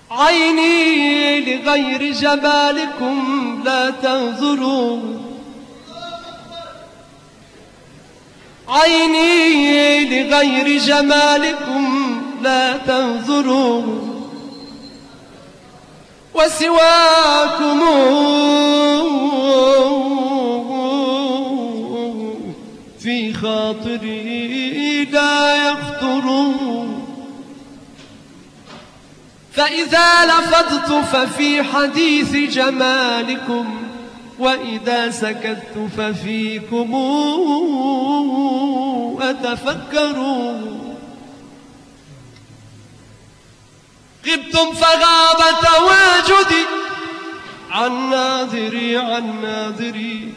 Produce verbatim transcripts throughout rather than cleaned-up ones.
عيني لغير جمالكم لا تنظروا، عيني لغير جمالكم لا تنظروا، وسواكم في خاطري لا يخطر. فإذا لفظت ففي حديث جمالكم، وإذا سكت ففيكم أتفكر. غبتم فغاب تواجدي عن ناظري عن ناظري،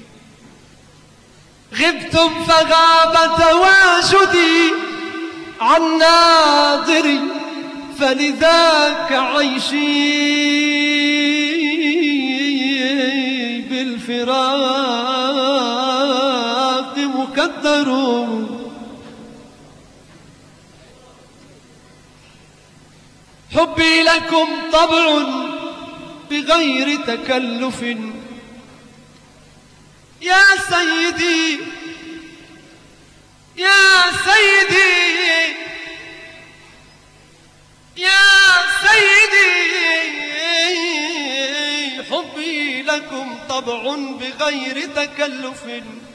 غبتم فغاب تواجدي عن ناظري، فلذاك عيشي بالفراق مكدر. حبي لكم طبع بغير تكلف، يا سيدي يا سيدي يا سيدي، حبي لكم طبع بغير تكلف،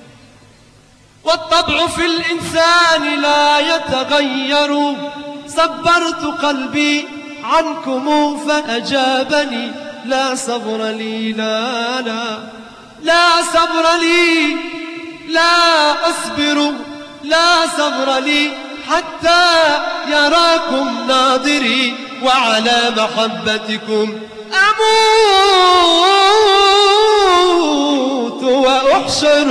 والطبع في الإنسان لا يتغير. صبرت قلبي عنكم فأجابني، لا صبر لي لا لا لا صبر لي، لا أصبر لا صبر لي حتى يراكم ناظري، وعلى محبتكم أموت وأحشر.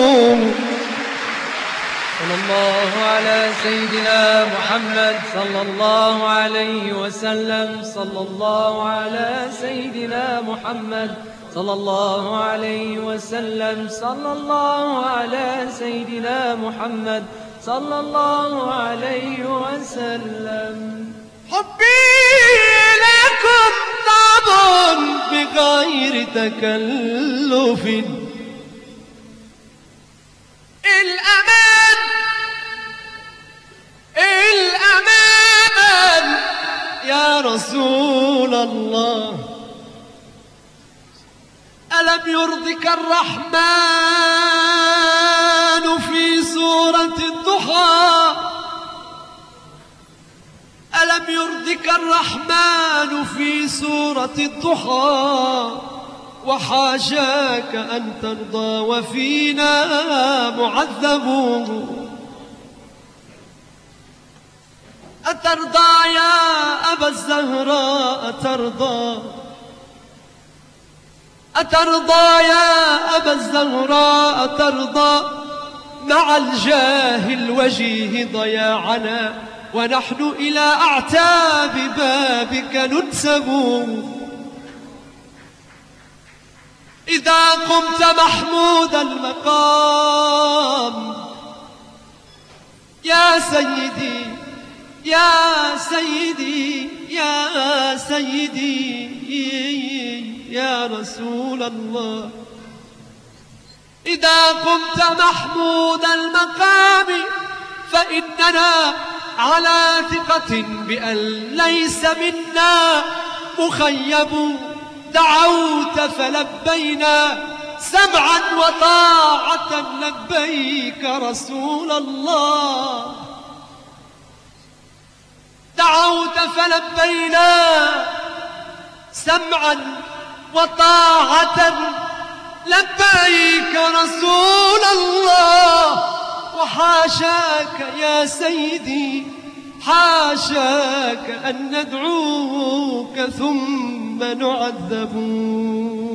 صلى الله على سيدنا محمد صلى الله عليه وسلم، صلى الله على سيدنا محمد صلى الله عليه وسلم، صلى الله على سيدنا محمد صلى الله عليه وسلم. حبي لكم طبع بغير تكلف، الأمان الأمان يا رسول الله. ألم يرضك الرحمن في سورة الضحى، ألم يرضك الرحمن في سورة الضحى، وحاشاك أن ترضى وفينا معذب. أترضى يا أبا الزهراء أترضى، أترضى يا أبا الزهراء أترضى مع الجاه الوجيه ضياعنا، ونحن إلى أعتاب بابك ننسب. إذا قمت محمود المقام يا سيدي يا سيدي يا سيدي يا رسول الله، إذا قمت محمود المقام فإننا على ثقة بأن ليس منا مخيب. دعوت فلبينا سمعا وطاعة لبيك رسول الله، دعوت فلبينا سمعا وطاعة لبيك رسول الله. وحاشاك يا سيدي حاشاك أن ندعوك ثم نعذب.